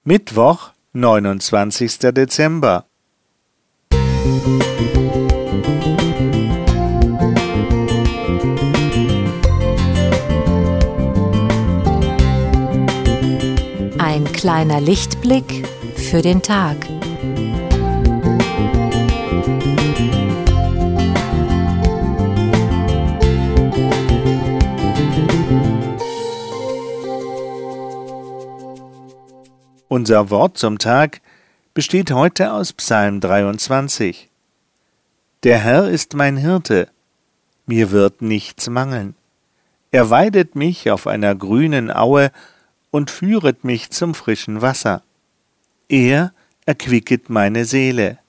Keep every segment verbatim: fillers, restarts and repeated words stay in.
Mittwoch, neunundzwanzigster Dezember. Ein kleiner Lichtblick für den Tag. Unser Wort zum Tag besteht heute aus Psalm dreiundzwanzig. Der Herr ist mein Hirte, mir wird nichts mangeln. Er weidet mich auf einer grünen Aue und führet mich zum frischen Wasser. Er erquicket meine Seele.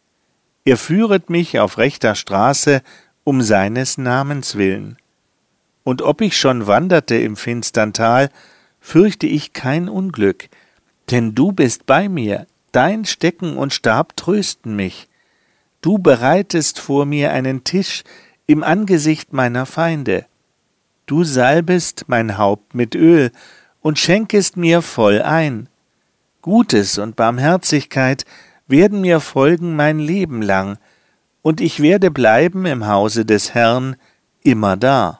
Er führet mich auf rechter Straße um seines Namens willen. Und ob ich schon wanderte im finstern Tal, fürchte ich kein Unglück, denn du bist bei mir, dein Stecken und Stab trösten mich. Du bereitest vor mir einen Tisch im Angesicht meiner Feinde. Du salbest mein Haupt mit Öl und schenkest mir voll ein. Gutes und Barmherzigkeit werden mir folgen mein Leben lang, und ich werde bleiben im Hause des Herrn immerdar.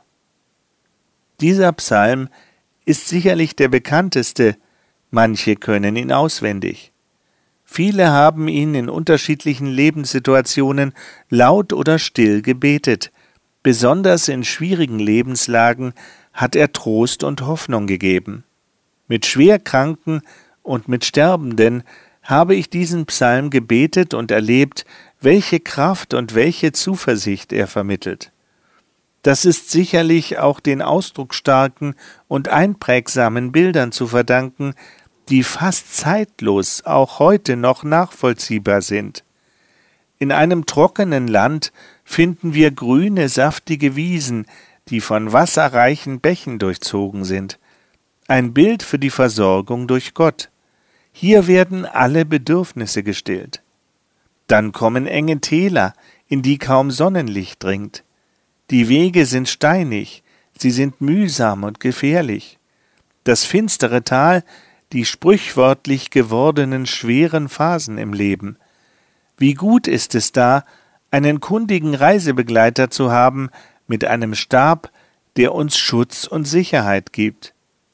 Dieser Psalm ist sicherlich der bekannteste, manche können ihn auswendig. Viele haben ihn in unterschiedlichen Lebenssituationen laut oder still gebetet. Besonders in schwierigen Lebenslagen hat er Trost und Hoffnung gegeben. Mit Schwerkranken und mit Sterbenden habe ich diesen Psalm gebetet und erlebt, welche Kraft und welche Zuversicht er vermittelt. Das ist sicherlich auch den ausdrucksstarken und einprägsamen Bildern zu verdanken, die fast zeitlos auch heute noch nachvollziehbar sind. In einem trockenen Land finden wir grüne, saftige Wiesen, die von wasserreichen Bächen durchzogen sind. Ein Bild für die Versorgung durch Gott. Hier werden alle Bedürfnisse gestillt. Dann kommen enge Täler, in die kaum Sonnenlicht dringt. Die Wege sind steinig, sie sind mühsam und gefährlich. Das finstere Tal, die sprichwörtlich gewordenen schweren Phasen im Leben. Wie gut ist es da, einen kundigen Reisebegleiter zu haben mit einem Stab, der uns Schutz und Sicherheit gibt.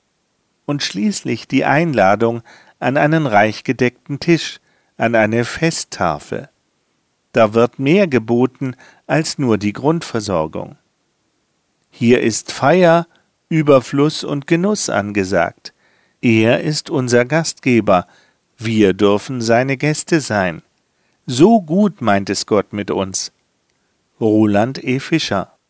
Und schließlich die Einladung an einen reich gedeckten Tisch, an eine Festtafel. Da wird mehr geboten als nur die Grundversorgung. Hier ist Feier, Überfluss und Genuss angesagt. Er ist unser Gastgeber, wir dürfen seine Gäste sein. So gut meint es Gott mit uns. Roland E. Fischer.